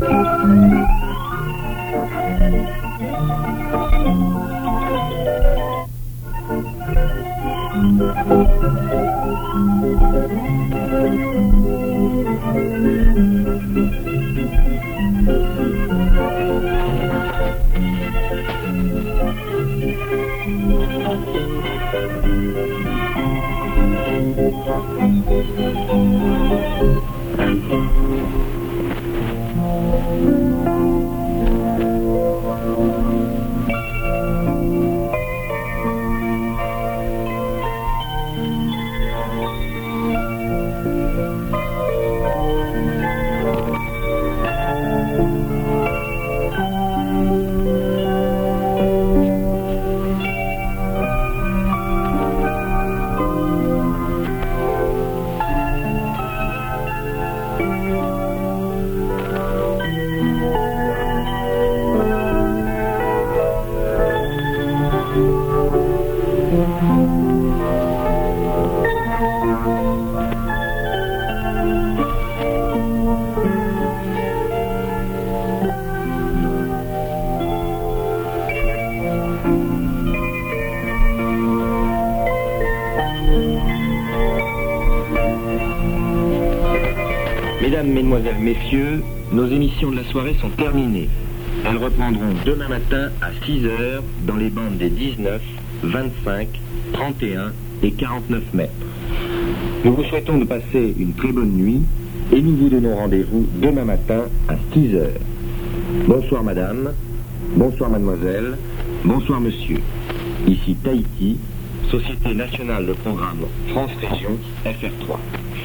Mesdames, Mesdemoiselles, Messieurs, nos émissions de la soirée sont terminées. Elles reprendront demain matin à 6h dans les bandes des 19, 25, 31 et 49 mètres. Nous vous souhaitons de passer une très bonne nuit et nous vous donnons rendez-vous demain matin à 6h. Bonsoir madame, bonsoir mademoiselle, bonsoir monsieur. Ici Tahiti, Société Nationale de Programme France Région FR3.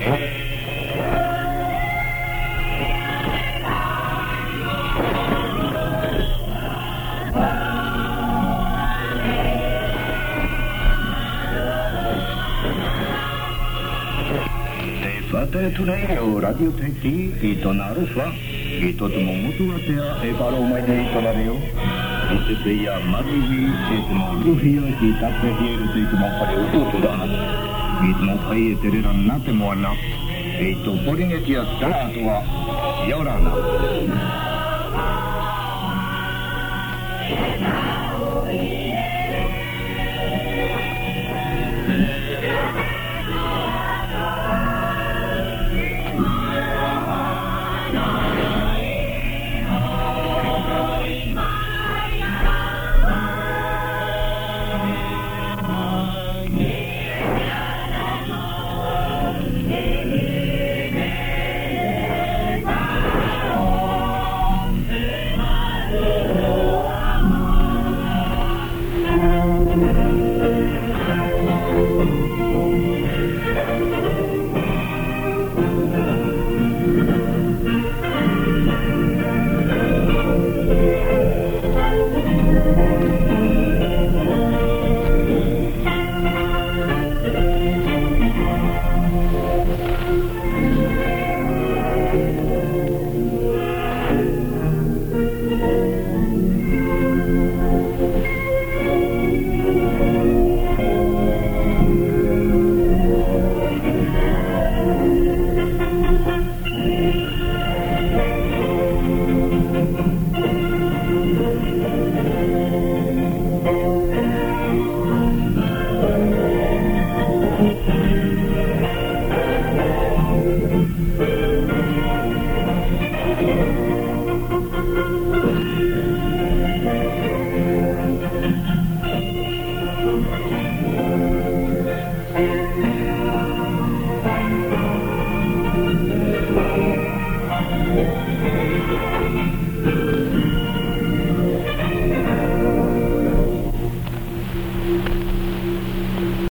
Tunai radio Tahiti ito naruswa ito tumumutuatea paromai ito nareo ito seya mariwi ito mo ruhia kita pehiru ito mo pareututuda ito mo pai etereran nate moana ito poringetia tanatua yorana No.